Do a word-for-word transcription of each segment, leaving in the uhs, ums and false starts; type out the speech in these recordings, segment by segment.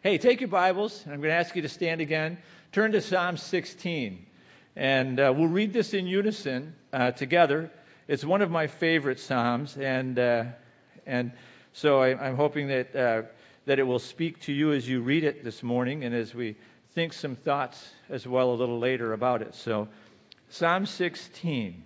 Hey, take your Bibles, and I'm going to ask you to stand again. Turn to Psalm sixteen, and uh, we'll read this in unison uh, together. It's one of my favorite psalms, and uh, and so I, I'm hoping that uh, that it will speak to you as you read it this morning, and as we think some thoughts as well a little later about it. So, Psalm sixteen.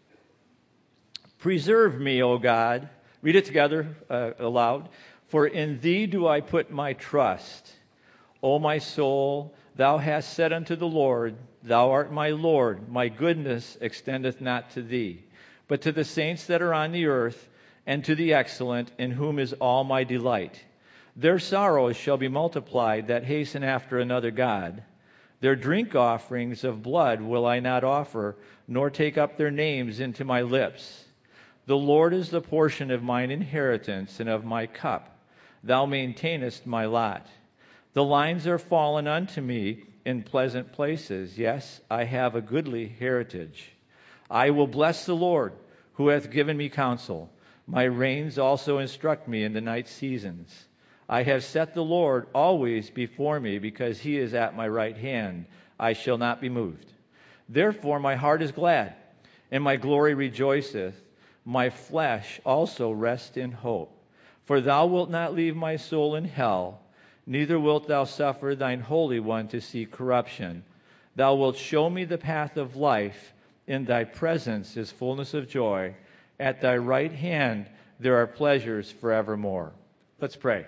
Preserve me, O God. Read it together uh, aloud. For in thee do I put my trust. O my soul, thou hast said unto the Lord, Thou art my Lord, my goodness extendeth not to thee, but to the saints that are on the earth, and to the excellent, in whom is all my delight. Their sorrows shall be multiplied that hasten after another God. Their drink offerings of blood will I not offer, nor take up their names into my lips. The Lord is the portion of mine inheritance and of my cup. Thou maintainest my lot. The lines are fallen unto me in pleasant places. Yes, I have a goodly heritage. I will bless the Lord, who hath given me counsel. My reins also instruct me in the night seasons. I have set the Lord always before me, because he is at my right hand. I shall not be moved. Therefore my heart is glad, and my glory rejoiceth. My flesh also rests in hope. For thou wilt not leave my soul in hell, neither wilt thou suffer thine Holy One to see corruption. Thou wilt show me the path of life. In thy presence is fullness of joy. At thy right hand there are pleasures forevermore. Let's pray.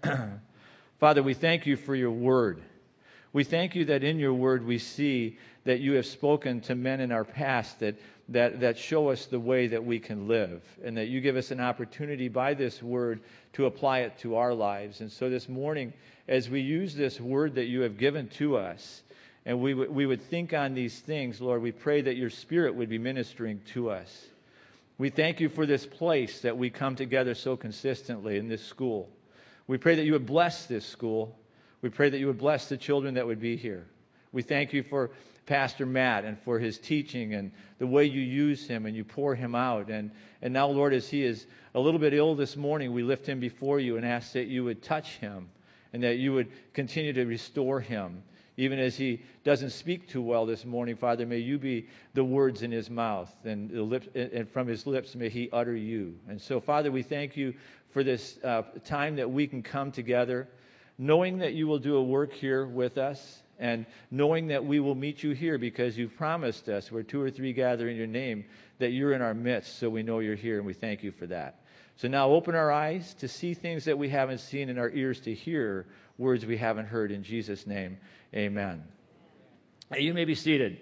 Father, we thank you for your word. We thank you that in your word we see that you have spoken to men in our past that That, that show us the way that we can live, and that you give us an opportunity by this word to apply it to our lives. And so this morning, as we use this word that you have given to us, and we, w- we would think on these things, Lord, we pray that your Spirit would be ministering to us. We thank you for this place that we come together so consistently in this school. We pray that you would bless this school. We pray that you would bless the children that would be here. We thank you for Pastor Matt and for his teaching and the way you use him and you pour him out. And, and now, Lord, as he is a little bit ill this morning, we lift him before you and ask that you would touch him and that you would continue to restore him. Even as he doesn't speak too well this morning, Father, may you be the words in his mouth, and, the lips, and from his lips may he utter you. And so, Father, we thank you for this uh, time that we can come together, knowing that you will do a work here with us, and knowing that we will meet you here because you've promised us, where two or three gather in your name, that you're in our midst, so we know you're here, and we thank you for that. So now open our eyes to see things that we haven't seen, and our ears to hear words we haven't heard. In Jesus' name, amen. You may be seated.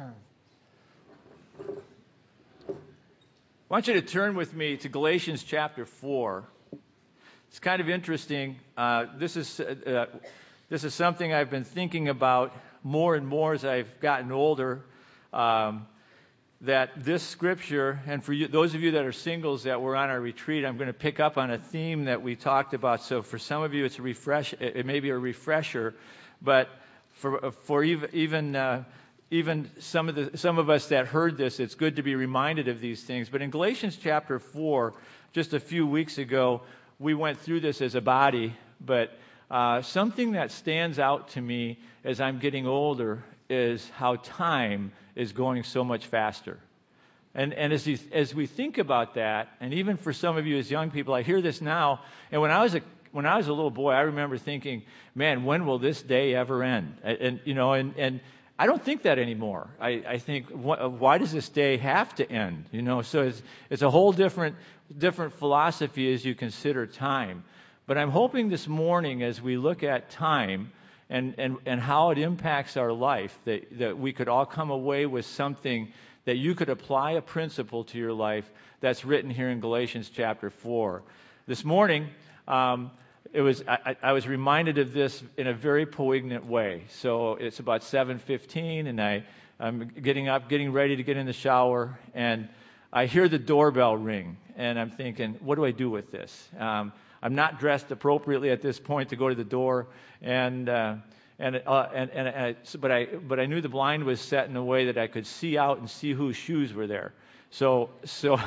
I want you to turn with me to Galatians chapter four. It's kind of interesting. Uh, this is... Uh, This is something I've been thinking about more and more as I've gotten older, um, that this scripture, and for you, those of you that are singles that were on our retreat, I'm going to pick up on a theme that we talked about. So for some of you, it's a refresh. It may be a refresher, but for for even even uh, even some of the some of us that heard this, it's good to be reminded of these things. But in Galatians chapter four, just a few weeks ago, we went through this as a body, but Uh, something that stands out to me as I'm getting older is how time is going so much faster. And, and as, you, as we think about that, and even for some of you as young people, I hear this now, and when I was a when I was a little boy, I remember thinking, man, when will this day ever end? And, and you know, and, and I don't think that anymore. I, I think, wh- why does this day have to end? You know, so it's, it's a whole different different philosophy as you consider time. But I'm hoping this morning, as we look at time and, and, and how it impacts our life, that, that we could all come away with something that you could apply a principle to your life that's written here in Galatians chapter four. This morning, um, it was I, I was reminded of this in a very poignant way. So it's about seven fifteen, and I, I'm getting up, getting ready to get in the shower, and I hear the doorbell ring, and I'm thinking, what do I do with this? Um, I'm not dressed appropriately at this point to go to the door, and uh, and, uh, and and and I, but I but I knew the blind was set in a way that I could see out and see whose shoes were there. So so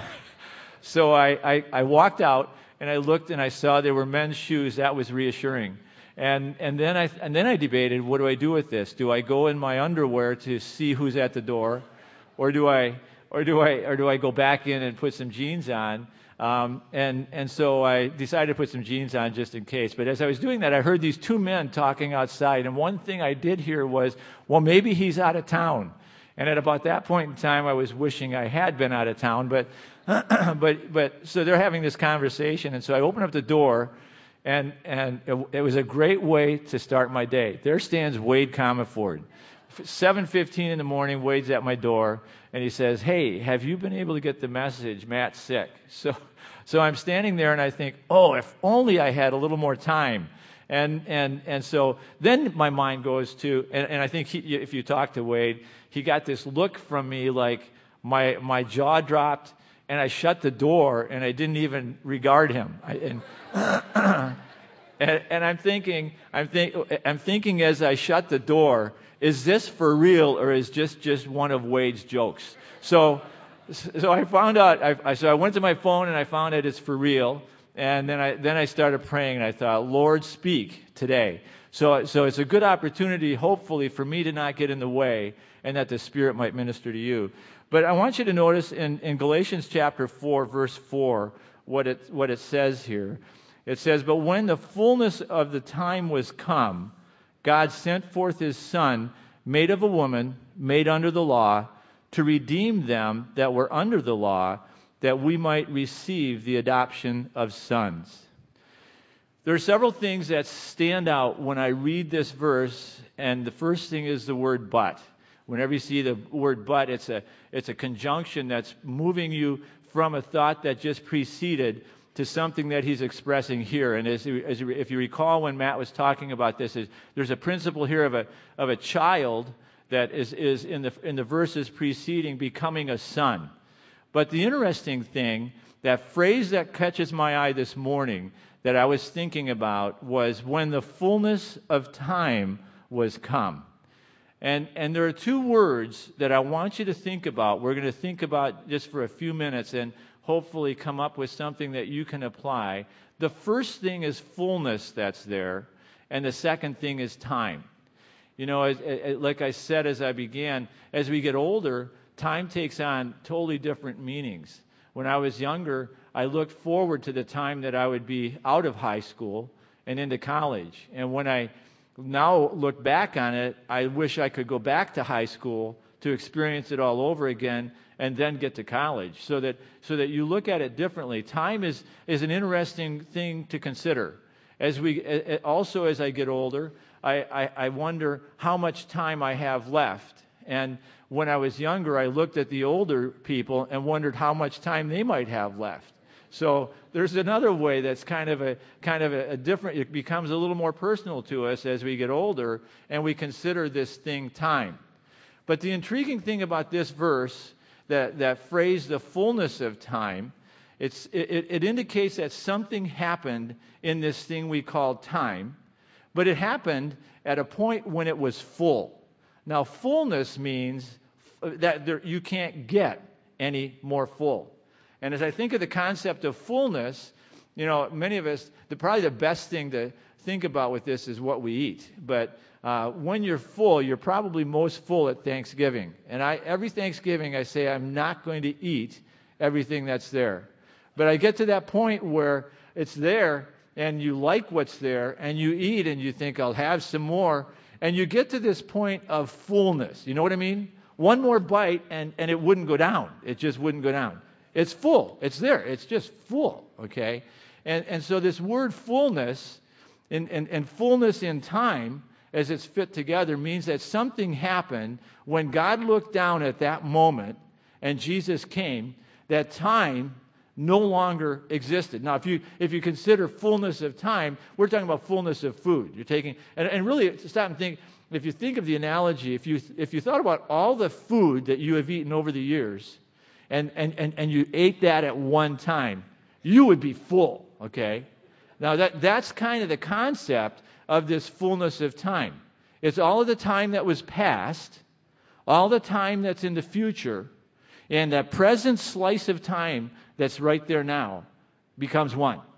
so I, I I walked out and I looked and I saw there were men's shoes. That was reassuring. And and then I and then I debated, what do I do with this? Do I go in my underwear to see who's at the door, or do I or do I or do I go back in and put some jeans on? Um, and and so I decided to put some jeans on just in case. But as I was doing that, I heard these two men talking outside, and one thing I did hear was, well, maybe he's out of town. And at about that point in time, I was wishing I had been out of town. But but but so they're having this conversation, and so I open up the door. And and it, it was a great way to start my day. There stands Wade Comerford. seven fifteen in the morning, Wade's at my door, and he says, "Hey, have you been able to get the message? Matt's sick." So so I'm standing there, and I think, oh, if only I had a little more time. And and and so then my mind goes to, and, and I think he, if you talk to Wade, he got this look from me like my my jaw dropped, and I shut the door, and I didn't even regard him. I, and, and and I'm thinking, I'm think, I'm thinking as I shut the door, is this for real, or is just just one of Wade's jokes? So so I found out. I, I so I went to my phone and I found out it's for real. And then I then I started praying, and I thought, Lord, speak today. So so it's a good opportunity, hopefully, for me to not get in the way, and that the Spirit might minister to you. But I want you to notice in, in Galatians chapter four, verse four, what it what it says here. It says, "But when the fullness of the time was come, God sent forth His Son, made of a woman, made under the law, to redeem them that were under the law, that we might receive the adoption of sons." There are several things that stand out when I read this verse, and the first thing is the word "but." Whenever you see the word "but," it's a it's a conjunction that's moving you from a thought that just preceded to something that he's expressing here. And as, as if you recall, when Matt was talking about this, is there's a principle here of a of a child that is is in the in the verses preceding becoming a son. But the interesting thing, that phrase that catches my eye this morning that I was thinking about was when the fullness of time was come. And and there are two words that I want you to think about. We're going to think about just for a few minutes and hopefully come up with something that you can apply. The first thing is fullness that's there, and the second thing is time. You know, as, as, like I said as I began, as we get older, time takes on totally different meanings. When I was younger, I looked forward to the time that I would be out of high school and into college. And when I now look back on it, I wish I could go back to high school to experience it all over again and then get to college, so that so that you look at it differently. Time is is an interesting thing to consider. As we also as I get older, I, I, I wonder how much time I have left. And when I was younger, I looked at the older people and wondered how much time they might have left. So there's another way that's kind of a kind of a, a different. It becomes a little more personal to us as we get older, and we consider this thing time. But the intriguing thing about this verse, that that phrase, the fullness of time, it's it, it indicates that something happened in this thing we call time, but it happened at a point when it was full. Now, fullness means that there, you can't get any more full. And as I think of the concept of fullness, you know, many of us, the probably the best thing to think about with this is what we eat. But uh, when you're full, you're probably most full at Thanksgiving. And I, every Thanksgiving, I say I'm not going to eat everything that's there. But I get to that point where it's there, and you like what's there, and you eat, and you think, I'll have some more. And you get to this point of fullness. You know what I mean? One more bite, and, and it wouldn't go down. It just wouldn't go down. It's full. It's there. It's just full, okay? And and so this word fullness and, and, and fullness in time, as it's fit together, means that something happened when God looked down at that moment and Jesus came, that time no longer existed. Now, if you if you consider fullness of time, we're talking about fullness of food. You're taking, and, and really stop and think, if you think of the analogy, if you if you thought about all the food that you have eaten over the years, And, and, and, and you ate that at one time, you would be full, okay? Now, that that's kind of the concept of this fullness of time. It's all of the time that was past, all the time that's in the future, and that present slice of time that's right there now becomes one.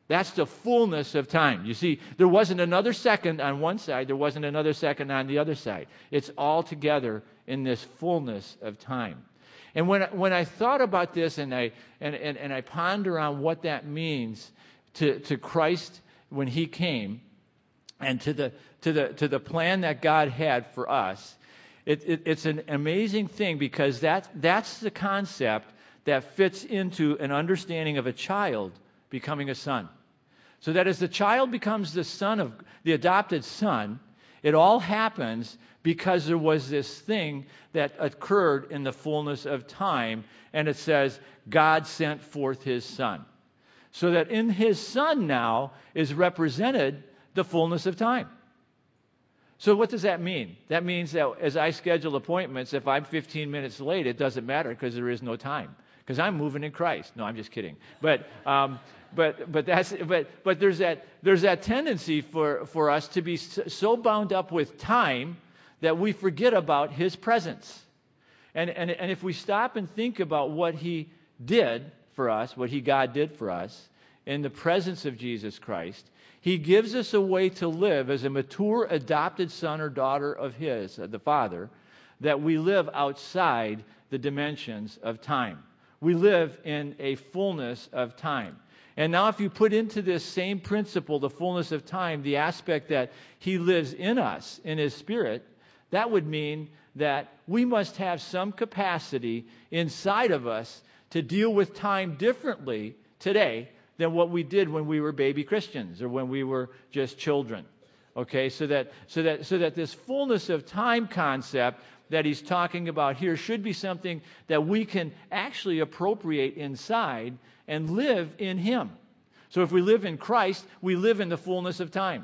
That's the fullness of time. You see, there wasn't another second on one side. There wasn't another second on the other side. It's all together in this fullness of time. And when, when I thought about this and I, and, and, and I ponder on what that means to, to Christ when he came and to the, to the, to the plan that God had for us, it, it, it's an amazing thing because that, that's the concept that fits into an understanding of a child becoming a son. So that as the child becomes the son of the adopted son, it all happens because there was this thing that occurred in the fullness of time, and it says God sent forth his son. So that in his son now is represented the fullness of time. So what does that mean? That means that as I schedule appointments, if I'm fifteen minutes late, it doesn't matter because there is no time. Because I'm moving in Christ. No, I'm just kidding. But um, but but that's but but there's that there's that tendency for, for us to be so bound up with time that we forget about his presence. And and and if we stop and think about what he did for us, what he God did for us in the presence of Jesus Christ, he gives us a way to live as a mature adopted son or daughter of his, the Father, that we live outside the dimensions of time. We live in a fullness of time. And now if you put into this same principle, the fullness of time, the aspect that he lives in us, in his Spirit, that would mean that we must have some capacity inside of us to deal with time differently today than what we did when we were baby Christians or when we were just children. Okay, so that so that so that this fullness of time concept that he's talking about here should be something that we can actually appropriate inside and live in him. So if we live in Christ, we live in the fullness of time.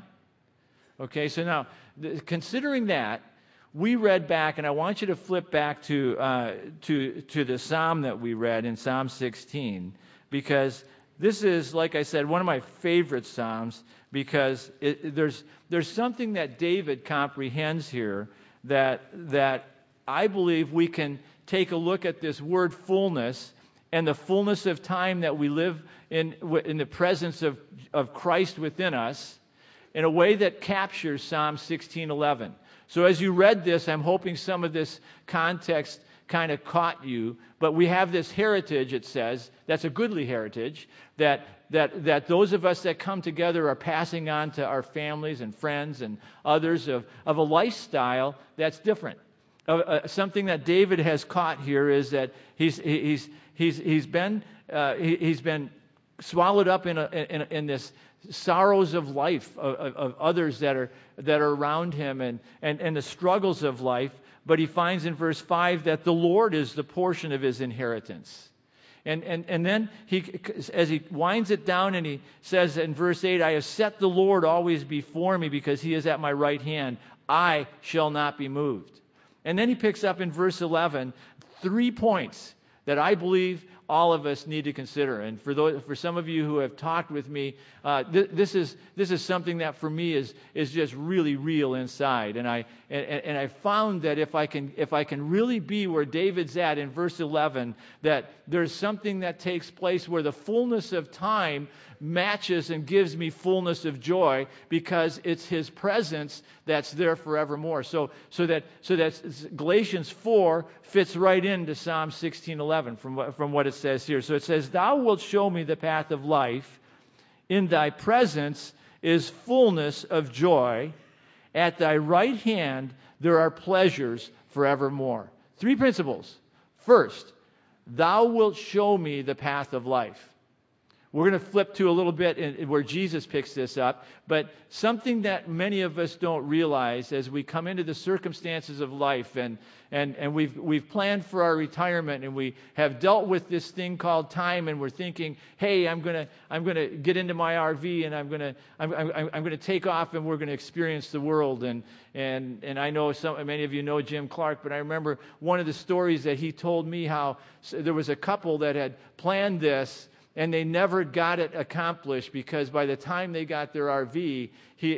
Okay, so now, th- considering that, we read back, and I want you to flip back to, uh, to, to the Psalm that we read in Psalm sixteen, because this is, like I said, one of my favorite Psalms, because it, there's, there's something that David comprehends here that that I believe we can take a look at this word fullness and the fullness of time that we live in in the presence of, of Christ within us in a way that captures Psalm sixteen eleven. So as you read this, I'm hoping some of this context kind of caught you, but we have this heritage, it says, that's a goodly heritage, that that that those of us that come together are passing on to our families and friends and others of, of a lifestyle that's different. Uh, uh, something that David has caught here is that he's he's he's he's been uh, he, he's been swallowed up in a, in, in this sorrows of life of, of, of others that are that are around him and, and and the struggles of life. But he finds in verse five that the Lord is the portion of his inheritance. And and and then he, as he winds it down, and he says in verse eight, "I have set the Lord always before me, because he is at my right hand. I shall not be moved." And then he picks up in verse eleven three points that I believe all of us need to consider. And for those, for some of you who have talked with me, uh, th- this is this is something that for me is is just really real inside. And I and, and I found that if I can if I can really be where David's at in verse eleven, that there's something that takes place where the fullness of time matches and gives me fullness of joy, because it's his presence that's there forevermore. So so that so that Galatians four fits right into Psalm sixteen eleven from what from what it says here. So it says, "Thou wilt show me the path of life. In thy presence is fullness of joy. At thy right hand there are pleasures forevermore." Three principles. First, thou wilt show me the path of life. We're going to flip to a little bit in, in where Jesus picks this up, but something that many of us don't realize as we come into the circumstances of life, and and and we've we've planned for our retirement, and we have dealt with this thing called time, and we're thinking, hey, I'm gonna I'm gonna get into my R V, and I'm gonna I'm I'm, I'm gonna take off, and we're gonna experience the world. And and and I know some many of you know Jim Clark, but I remember one of the stories that he told me, how there was a couple that had planned this, and they never got it accomplished, because by the time they got their R V, he,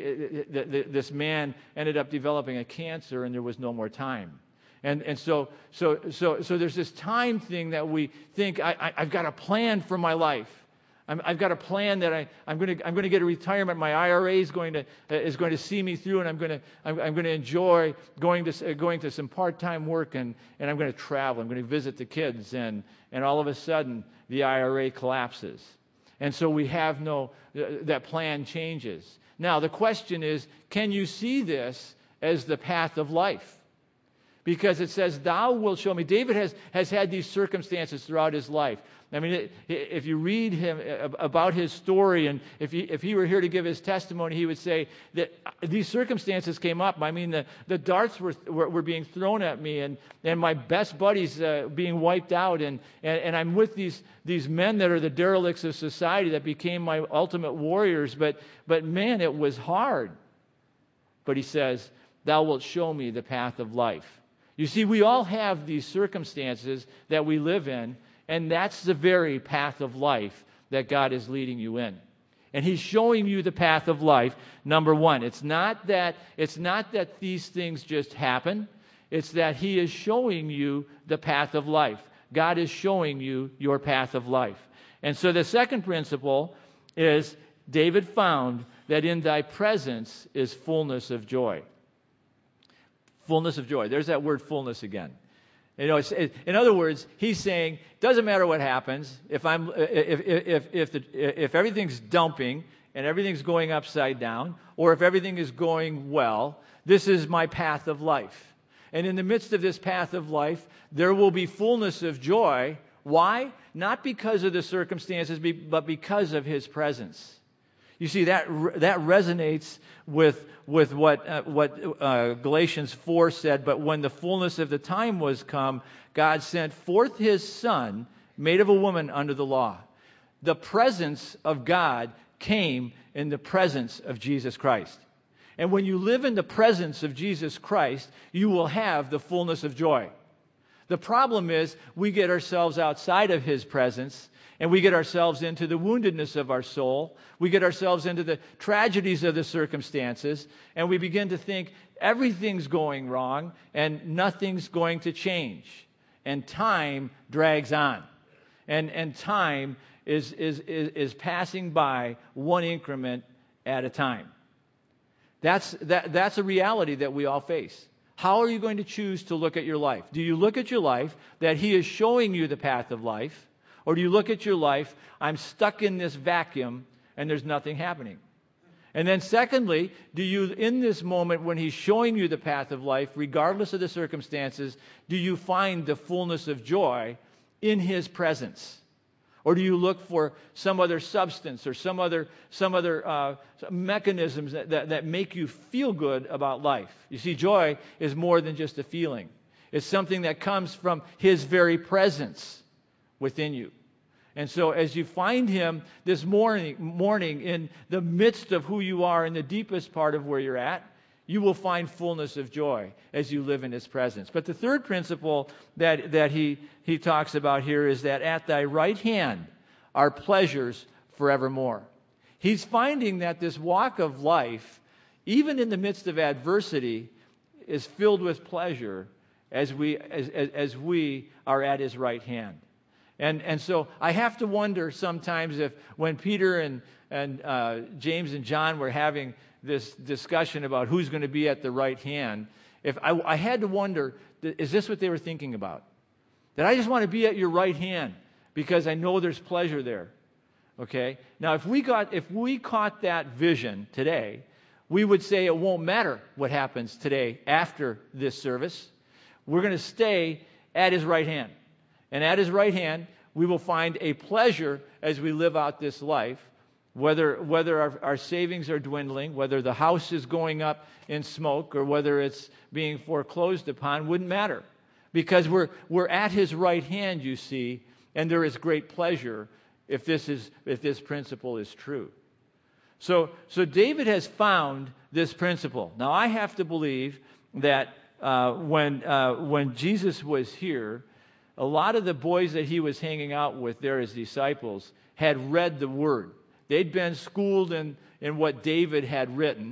this man ended up developing a cancer, and there was no more time. And and so so so so there's this time thing that we think, I, I, I've got a plan for my life. I'm, I've got a plan that I, I'm going to I'm going to get a retirement. My I R A is going to uh, is going to see me through, and I'm going to I'm, I'm going to enjoy going to uh, going to some part-time work, and, and I'm going to travel. I'm going to visit the kids, and and all of a sudden the I R A collapses, and so we have no uh, that plan changes. Now the question is, can you see this as the path of life? Because it says, "Thou wilt show me." David has has had these circumstances throughout his life. I mean, it, if you read him about his story, and if he, if he were here to give his testimony, he would say that these circumstances came up. I mean, the, the darts were, were were being thrown at me, and, and my best buddies uh, being wiped out, and, and, and I'm with these these men that are the derelicts of society that became my ultimate warriors. But but man, it was hard. But he says, "Thou wilt show me the path of life." You see, we all have these circumstances that we live in. And that's the very path of life that God is leading you in. And He's showing you the path of life, number one. It's not that, it's not that these things just happen. It's that He is showing you the path of life. God is showing you your path of life. And so the second principle is, David found that in thy presence is fullness of joy. Fullness of joy. There's that word fullness again. You know, it's, it, in other words, he's saying, doesn't matter what happens. If I'm, if if if the, if everything's dumping and everything's going upside down, or if everything is going well, this is my path of life. And in the midst of this path of life, there will be fullness of joy. Why? Not because of the circumstances, but because of His presence. You see, that that resonates with with what uh, what uh, Galatians four said. But when the fullness of the time was come, God sent forth His Son, made of a woman under the law. The presence of God came in the presence of Jesus Christ. And when you live in the presence of Jesus Christ, you will have the fullness of joy. The problem is we get ourselves outside of His presence, and we get ourselves into the woundedness of our soul. We get ourselves into the tragedies of the circumstances, and we begin to think everything's going wrong and nothing's going to change. And time drags on. And and time is is is, is passing by one increment at a time. That's that that's a reality that we all face. How are you going to choose to look at your life? Do you look at your life that He is showing you the path of life? Or do you look at your life, I'm stuck in this vacuum and there's nothing happening? And then secondly, do you, in this moment when He's showing you the path of life, regardless of the circumstances, do you find the fullness of joy in His presence? Or do you look for some other substance or some other some other uh, mechanisms that, that, that make you feel good about life? You see, joy is more than just a feeling. It's something that comes from His very presence within you. And so as you find Him this morning, morning in the midst of who you are, in the deepest part of where you're at, you will find fullness of joy as you live in His presence. But the third principle that, that he, he talks about here is that at thy right hand are pleasures forevermore. He's finding that this walk of life, even in the midst of adversity, is filled with pleasure as we, as, as, as we are at His right hand. And and so I have to wonder sometimes if when Peter and, and uh, James and John were having this discussion about who's going to be at the right hand, if I, I had to wonder, is this what they were thinking about? That I just want to be at your right hand because I know there's pleasure there. Okay? Now if we got if we caught that vision today, we would say it won't matter what happens today after this service. We're going to stay at His right hand. And at His right hand, we will find a pleasure as we live out this life, whether whether our, our savings are dwindling, whether the house is going up in smoke, or whether it's being foreclosed upon, wouldn't matter. Because we're we're at His right hand, you see, and there is great pleasure if this is if this principle is true. So so David has found this principle. Now I have to believe that uh, when uh, when Jesus was here, a lot of the boys that He was hanging out with there as disciples had read the Word. They'd been schooled in, in what David had written,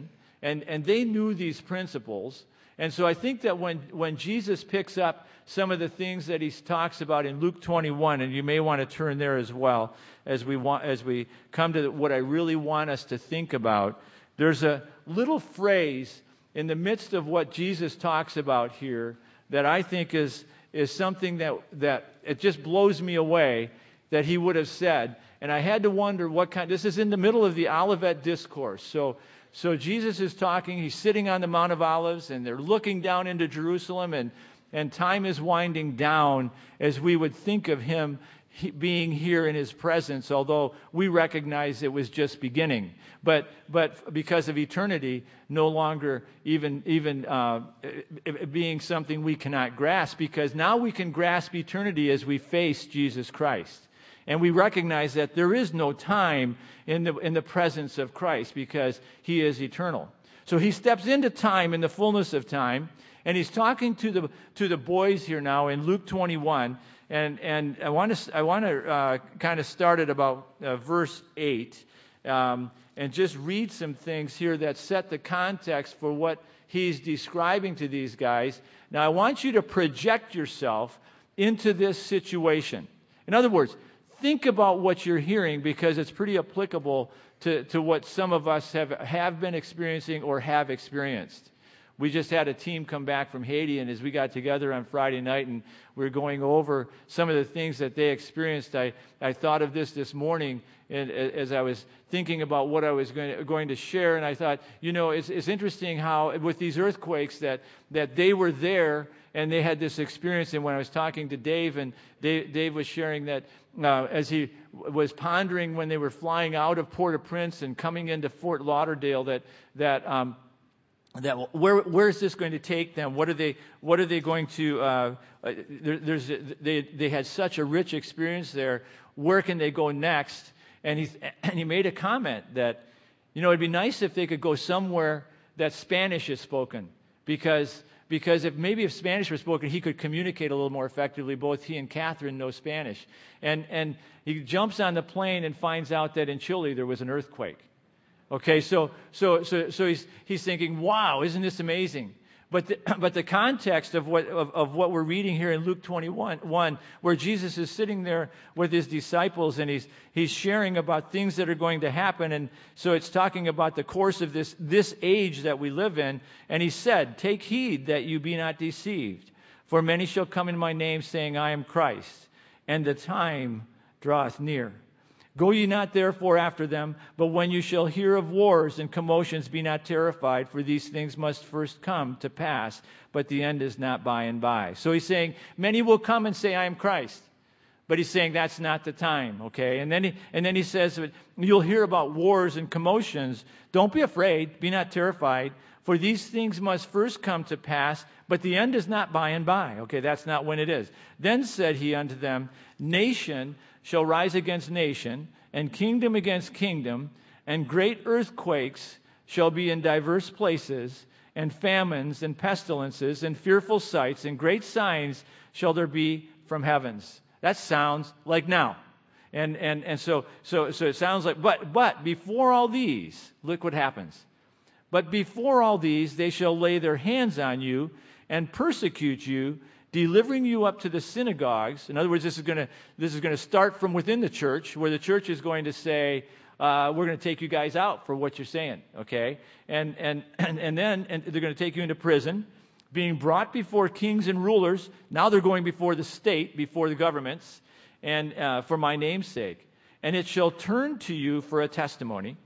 and, and they knew these principles. And so I think that when, when Jesus picks up some of the things that he talks about in Luke twenty-one, and you may want to turn there as well, as we want, as we come to what I really want us to think about, there's a little phrase in the midst of what Jesus talks about here that I think is is something that, that it just blows me away that he would have said. And I had to wonder what kind, this is in the middle of the Olivet Discourse. So, so Jesus is talking, he's sitting on the Mount of Olives, and they're looking down into Jerusalem, and, and time is winding down as we would think of him being here in his presence, although we recognize it was just beginning. But but because of eternity, no longer even even uh, being something we cannot grasp, because now we can grasp eternity as we face Jesus Christ. And we recognize that there is no time in the in the presence of Christ because he is eternal. So he steps into time in the fullness of time, and he's talking to the to the boys here now in Luke twenty-one. And and I want to I want to uh, kind of start at about uh, verse eight, um, and just read some things here that set the context for what he's describing to these guys. Now I want you to project yourself into this situation. In other words, think about what you're hearing, because it's pretty applicable to, to what some of us have have been experiencing or have experienced. We just had a team come back from Haiti, and as we got together on Friday night and we were going over some of the things that they experienced, I, I thought of this this morning and, as I was thinking about what I was going to, going to share, and I thought, you know, it's, it's interesting how with these earthquakes that, that they were there and they had this experience. And when I was talking to Dave, and Dave, Dave was sharing that uh, as he was pondering when they were flying out of Port-au-Prince and coming into Fort Lauderdale, that that um, that where where is this going to take them? What are they what are they going to? Uh, there, there's they they had such a rich experience there. Where can they go next? And he and he made a comment that, you know, it'd be nice if they could go somewhere that Spanish is spoken, because because if maybe if Spanish were spoken, he could communicate a little more effectively. Both he and Catherine know Spanish, and and he jumps on the plane and finds out that in Chile there was an earthquake. Okay, so so so so he's he's thinking, wow, isn't this amazing? But the, but the context of what of, of what we're reading here in Luke twenty-one, one, where Jesus is sitting there with his disciples, and he's he's sharing about things that are going to happen, and so it's talking about the course of this this age that we live in. And he said, "Take heed that you be not deceived, for many shall come in my name, saying, I am Christ, and the time draweth near. Go ye not therefore after them, but when you shall hear of wars and commotions, be not terrified, for these things must first come to pass, but the end is not by and by." So he's saying, many will come and say, I am Christ. But he's saying that's not the time, okay? And then he, and then he says, you'll hear about wars and commotions. Don't be afraid, be not terrified, for these things must first come to pass, but the end is not by and by. Okay, that's not when it is. Then said he unto them, nation shall rise against nation, and kingdom against kingdom, and great earthquakes shall be in diverse places, and famines and pestilences and fearful sights and great signs shall there be from heavens. That sounds like now. And and and so so so it sounds like but but before all these, look what happens. But before all these they shall lay their hands on you and persecute you, delivering you up to the synagogues. In other words, this is going to this is going to start from within the church, where the church is going to say, uh, "We're going to take you guys out for what you're saying." Okay, and and and, and then and they're going to take you into prison, being brought before kings and rulers. Now they're going before the state, before the governments, and uh, for my name's sake. And it shall turn to you for a testimony.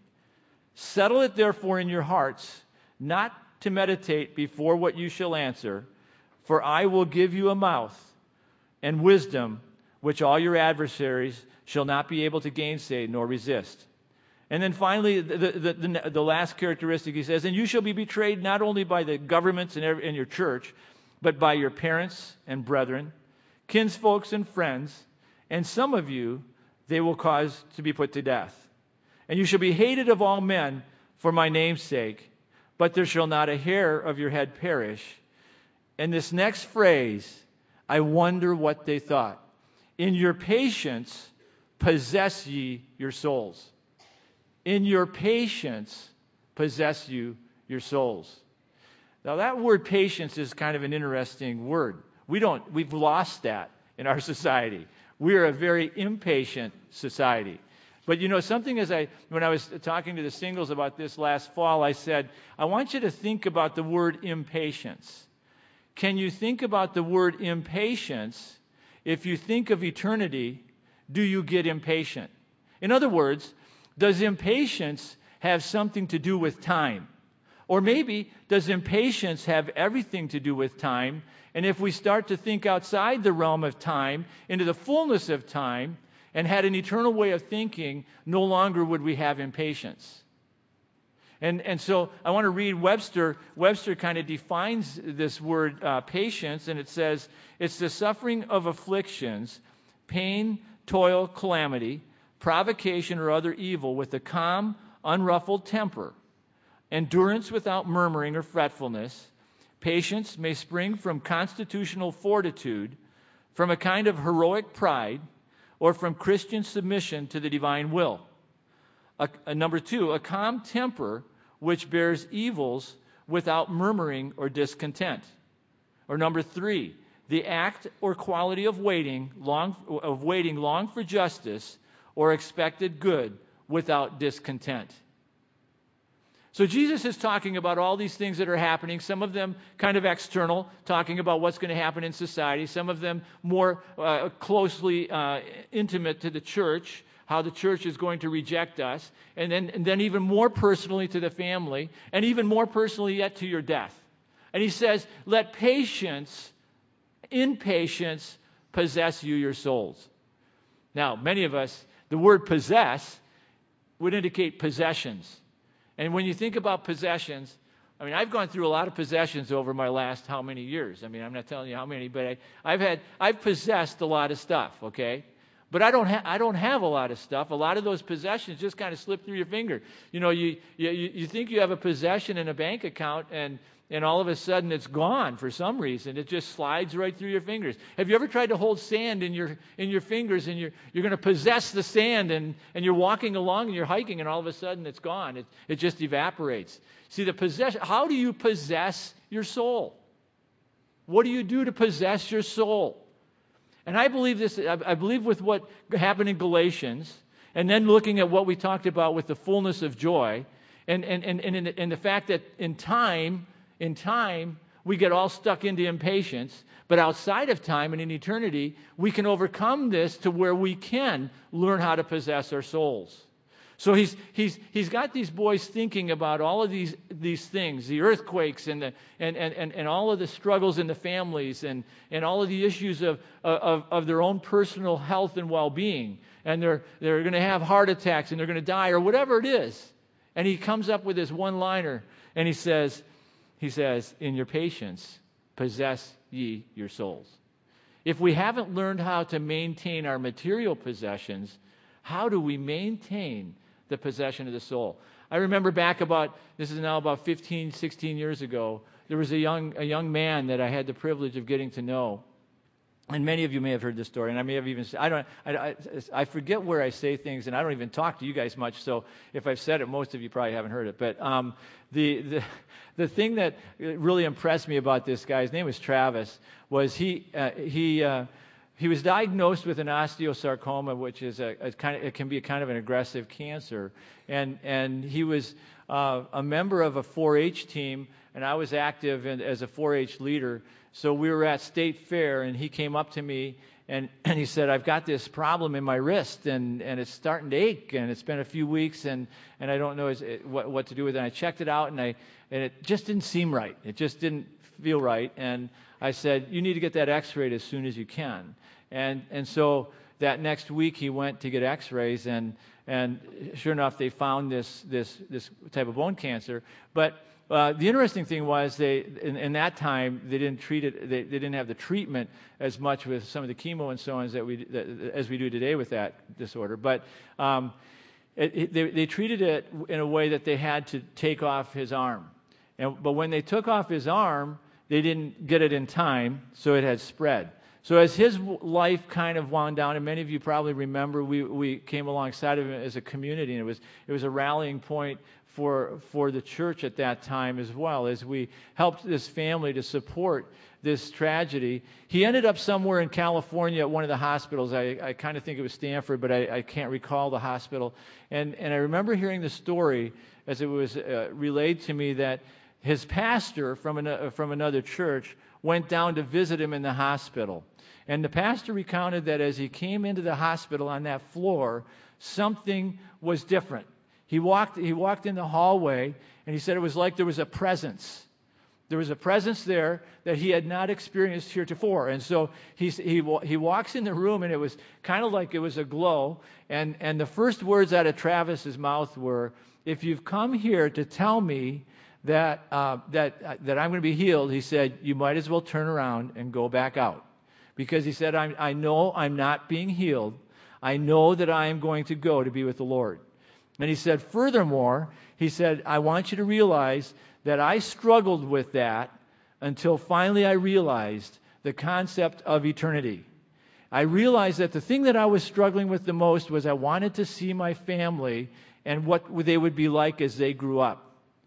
Settle it therefore in your hearts, not to meditate before what you shall answer. For I will give you a mouth and wisdom, which all your adversaries shall not be able to gainsay nor resist. And then finally, the, the, the, the last characteristic, he says, and you shall be betrayed not only by the governments in, every, in your church, but by your parents and brethren, kinsfolks and friends, and some of you they will cause to be put to death. And you shall be hated of all men for my name's sake, but there shall not a hair of your head perish. And this next phrase, I wonder what they thought. In your patience, possess ye your souls. In your patience, possess you your souls. Now that word patience is kind of an interesting word. We don't, we've lost that in our society. We're a very impatient society. But you know, something as I, when I was talking to the singles about this last fall, I said, I want you to think about the word impatience. Can you think about the word impatience? If you think of eternity, do you get impatient? In other words, does impatience have something to do with time? Or maybe, does impatience have everything to do with time? And if we start to think outside the realm of time, into the fullness of time, and had an eternal way of thinking, no longer would we have impatience. And and so I want to read Webster. Webster kind of defines this word uh, patience, and it says, it's the suffering of afflictions, pain, toil, calamity, provocation, or other evil with a calm, unruffled temper, endurance without murmuring or fretfulness. Patience may spring from constitutional fortitude, from a kind of heroic pride, or from Christian submission to the divine will. A, a, number two, a calm temper which bears evils without murmuring or discontent. Or number three, the act or quality of waiting long, of waiting long for justice or expected good without discontent. So Jesus is talking about all these things that are happening, some of them kind of external, talking about what's going to happen in society, some of them more uh, closely uh, intimate to the church, how the church is going to reject us, and then, and then even more personally to the family, and even more personally yet to your death. And he says, let patience, in patience, possess you your souls. Now, many of us, the word possess would indicate possessions. And when you think about possessions, I mean, I've gone through a lot of possessions over my last how many years. I mean, I'm not telling you how many, but I, I've had, I've possessed a lot of stuff, okay? But I don't have, I don't have a lot of stuff. A lot of those possessions just kind of slip through your finger. You know, you, you, you think you have a possession in a bank account, and, and all of a sudden it's gone for some reason. It just slides right through your fingers. Have you ever tried to hold sand in your in your fingers, and you're you're going to possess the sand, and, and you're walking along and you're hiking, and all of a sudden it's gone. It it just evaporates. See, the possession. How do you possess your soul? What do you do to possess your soul? And I believe this. I believe with what happened in Galatians, and then looking at what we talked about with the fullness of joy, and and and and, and the fact that in time. In time, we get all stuck into impatience, but outside of time and in eternity, we can overcome this to where we can learn how to possess our souls. So he's he's he's got these boys thinking about all of these these things, the earthquakes and the and and, and, and all of the struggles in the families, and, and all of the issues of, of of their own personal health and well-being, and they're they're going to have heart attacks and they're going to die or whatever it is. And he comes up with this one-liner, and he says. He says, in your patience, possess ye your souls. If we haven't learned how to maintain our material possessions, how do we maintain the possession of the soul? I remember back about, this is now about fifteen, sixteen years ago, there was a young a young man that I had the privilege of getting to know. And many of you may have heard this story, and I may have even, I don't, I, I, I forget where I say things, and I don't even talk to you guys much, so if I've said it, most of you probably haven't heard it. But um, the, the the thing that really impressed me about this guy, his name was Travis, was he uh, he uh, he was diagnosed with an osteosarcoma, which is a, a kind of, it can be a kind of an aggressive cancer, and and he was uh, a member of a four H team, and I was active in, as a four H leader. So we were at State Fair, and he came up to me, and, and he said, I've got this problem in my wrist, and, and it's starting to ache, and it's been a few weeks, and, and I don't know is it, what, what to do with it. And I checked it out, and I and it just didn't seem right. It just didn't feel right. And I said, you need to get that x-rayed as soon as you can. And and so that next week he went to get x-rays, and and sure enough, they found this this this type of bone cancer. But Uh, the interesting thing was they, in, in that time, they didn't treat it. They, they didn't have the treatment as much with some of the chemo and so on as that we that, as we do today with that disorder. But um, it, it, they, they treated it in a way that they had to take off his arm. And but when they took off his arm, they didn't get it in time, so it had spread. So as his life kind of wound down, and many of you probably remember, we, we came alongside of him as a community, and it was it was a rallying point for for the church at that time as well, as we helped this family to support this tragedy. He ended up somewhere in California at one of the hospitals. I, I kind of think it was Stanford, but I, I can't recall the hospital. And and I remember hearing the story as it was uh, relayed to me that his pastor from an, uh, from another church went down to visit him in the hospital. And the pastor recounted that as he came into the hospital on that floor, something was different. He walked, he walked in the hallway, and he said it was like there was a presence. There was a presence there that he had not experienced heretofore. And so he, he, he walks in the room, and it was kind of like it was a glow. And, and the first words out of Travis's mouth were, "If you've come here to tell me that, uh, that, uh, that I'm going to be healed," he said, "you might as well turn around and go back out." Because he said, I, I know I'm not being healed. I know that I am going to go to be with the Lord. And he said, furthermore, he said, "I want you to realize that I struggled with that until finally I realized the concept of eternity. I realized that the thing that I was struggling with the most was I wanted to see my family and what they would be like as they grew up.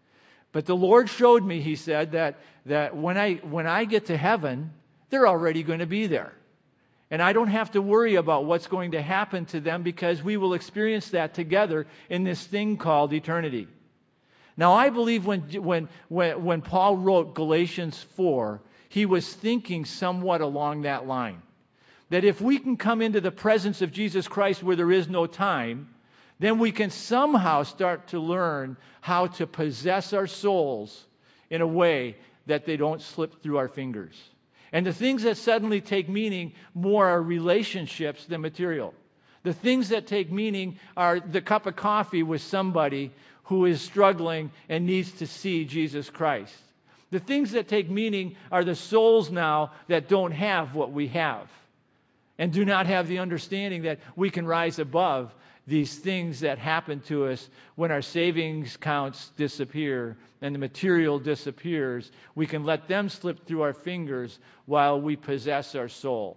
But the Lord showed me," he said, that, that when I when I get to heaven, they're already going to be there. And I don't have to worry about what's going to happen to them because we will experience that together in this thing called eternity. Now, I believe when, when, when, when Paul wrote Galatians four, he was thinking somewhat along that line. That if we can come into the presence of Jesus Christ where there is no time, then we can somehow start to learn how to possess our souls in a way that they don't slip through our fingers. And the things that suddenly take meaning more are relationships than material. The things that take meaning are the cup of coffee with somebody who is struggling and needs to see Jesus Christ. The things that take meaning are the souls now that don't have what we have and do not have the understanding that we can rise above these things that happen to us when our savings counts disappear and the material disappears. We can let them slip through our fingers while we possess our soul.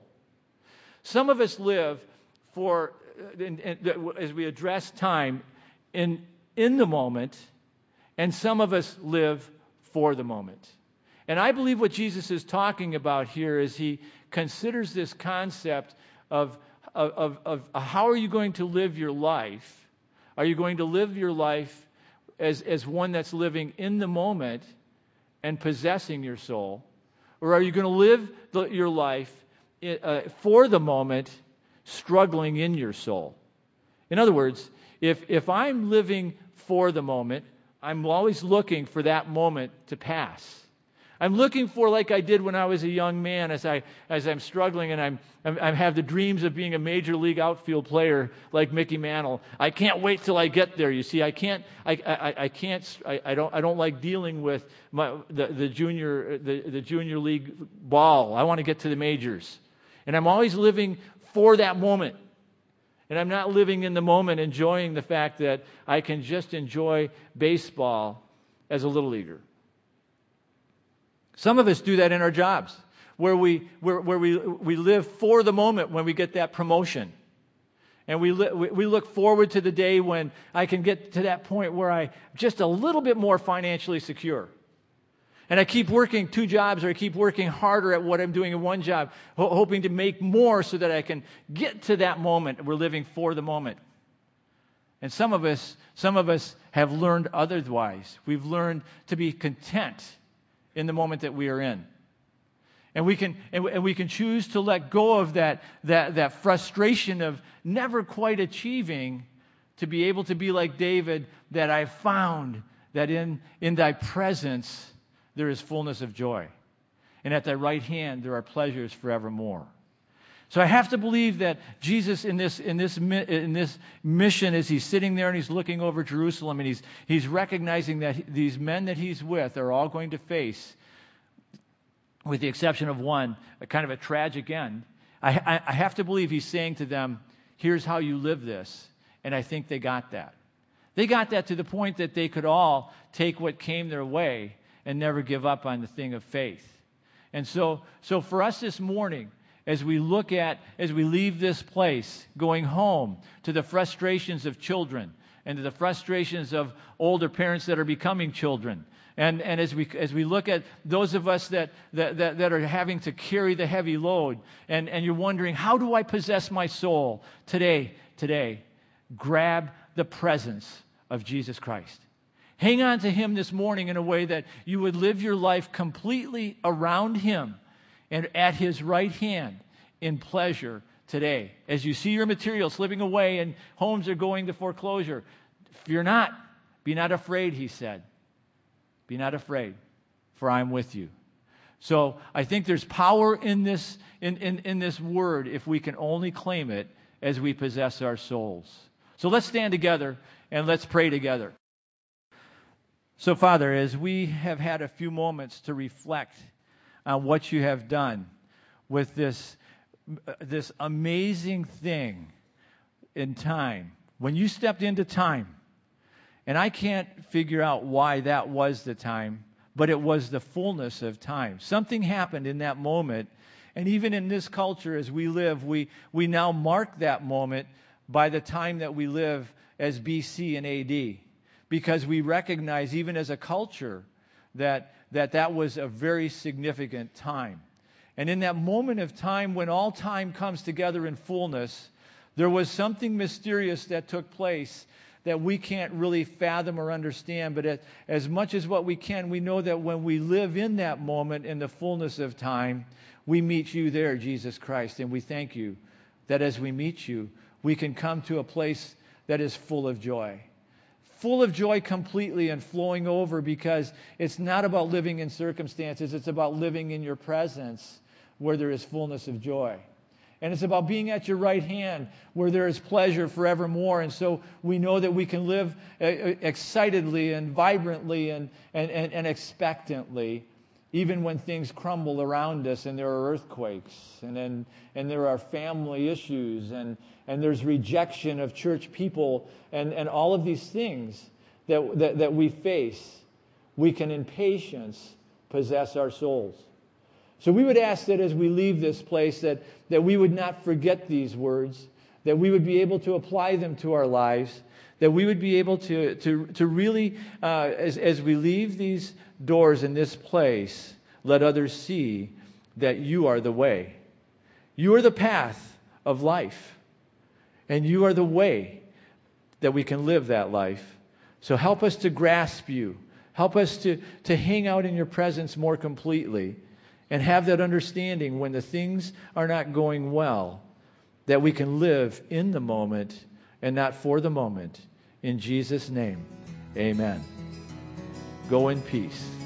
Some of us live for, in, in, as we address time, in, in the moment, and some of us live for the moment. And I believe what Jesus is talking about here is he considers this concept of Of, of, of how are you going to live your life? Are you going to live your life as, as one that's living in the moment and possessing your soul? Or are you going to live the, your life uh, for the moment, struggling in your soul? In other words, if, if I'm living for the moment, I'm always looking for that moment to pass. I'm looking for, like I did when I was a young man, as I as I'm struggling and I'm, I'm I have the dreams of being a major league outfield player like Mickey Mantle. I can't wait till I get there. You see, I can't I I, I can't I, I don't I don't like dealing with my, the the junior the, the junior league ball. I want to get to the majors, and I'm always living for that moment. And I'm not living in the moment, enjoying the fact that I can just enjoy baseball as a little leaguer. Some of us do that in our jobs, where we where, where we we live for the moment when we get that promotion, and we li- we look forward to the day when I can get to that point where I'm just a little bit more financially secure, and I keep working two jobs, or I keep working harder at what I'm doing in one job, ho- hoping to make more so that I can get to that moment. We're living for the moment, and some of us some of us have learned otherwise. We've learned to be content in the moment that we are in. And we can and we can choose to let go of that, that, that frustration of never quite achieving, to be able to be like David, that I found that in, in thy presence there is fullness of joy. And at thy right hand there are pleasures forevermore. So I have to believe that Jesus in this in this in this mission, as he's sitting there and he's looking over Jerusalem, and he's he's recognizing that these men that he's with are all going to face, with the exception of one, a kind of a tragic end. I, I, I have to believe he's saying to them, here's how you live this. And I think they got that. They got that to the point that they could all take what came their way and never give up on the thing of faith. And so, so for us this morning, as we look at, as we leave this place, going home to the frustrations of children and to the frustrations of older parents that are becoming children. And, and as we as we look at those of us that, that, that, that are having to carry the heavy load, and, and you're wondering, how do I possess my soul? Today, today, grab the presence of Jesus Christ. Hang on to Him this morning in a way that you would live your life completely around Him and at His right hand in pleasure today. As you see your material slipping away and homes are going to foreclosure, fear not, be not afraid, He said. Be not afraid, for I am with you. So I think there's power in this in, in, in this word if we can only claim it as we possess our souls. So let's stand together and let's pray together. So, Father, as we have had a few moments to reflect on what you have done with this, this amazing thing in time, when you stepped into time, and I can't figure out why that was the time, but it was the fullness of time. Something happened in that moment, and even in this culture as we live, we, we now mark that moment by the time that we live as B C and A D, because we recognize even as a culture that that, that was a very significant time. And in that moment of time when all time comes together in fullness, there was something mysterious that took place that we can't really fathom or understand, but as, as much as what we can, we know that when we live in that moment, in the fullness of time, we meet you there, Jesus Christ, and we thank you that as we meet you, we can come to a place that is full of joy. Full of joy completely and flowing over, because it's not about living in circumstances, it's about living in your presence where there is fullness of joy. And it's about being at your right hand where there is pleasure forevermore. And so we know that we can live excitedly and vibrantly and, and, and, and expectantly, even when things crumble around us and there are earthquakes and and, and there are family issues and, and there's rejection of church people and, and all of these things that, that, that we face. We can in patience possess our souls. So we would ask that as we leave this place that, that we would not forget these words, that we would be able to apply them to our lives, that we would be able to, to, to really, uh, as, as we leave these doors in this place, let others see that you are the way. You are the path of life. And you are the way that we can live that life. So help us to grasp you. Help us to, to hang out in your presence more completely. And have that understanding when the things are not going well, that we can live in the moment and not for the moment. In Jesus' name, amen. Go in peace.